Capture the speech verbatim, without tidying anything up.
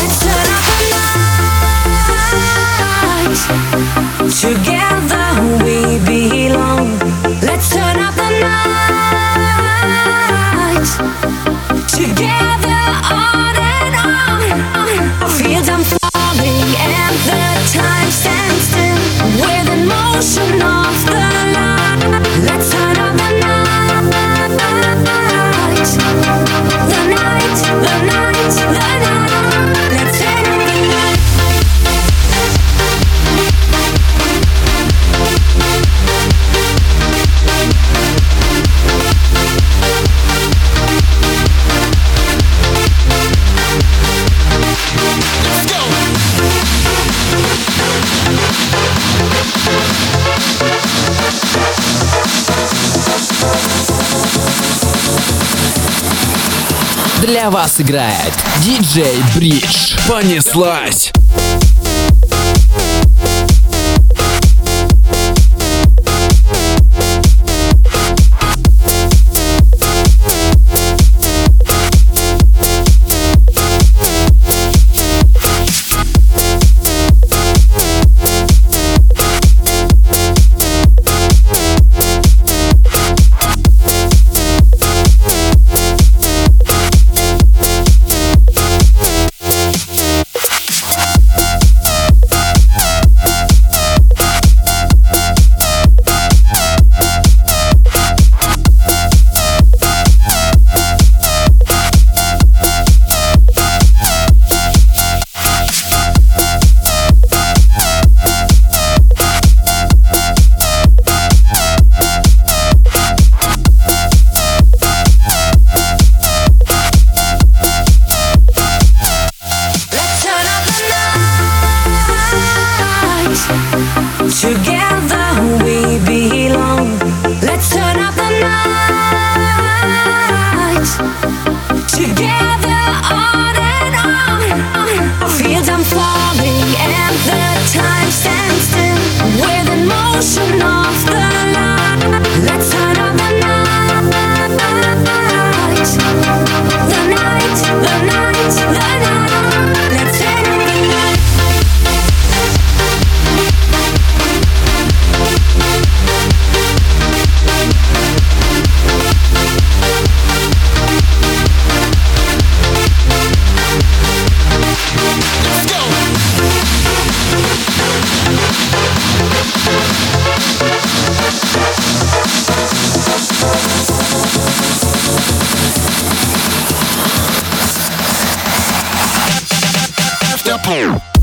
Let's turn up the night. Together we belong. Let's turn up the night. Together on and on. Feel them falling and the time stands still. With the motion of the light. Let's turn up the night. The night, the night, the night. Let's turn up the night. Для вас играет диджей Бридж. Понеслась! Together we belong. Let's turn up the night. Together on and on. Feel them falling and the time stands still. With the motion of the light. Let's turn up the night. The night, the night, the night. Let's turn up the night. After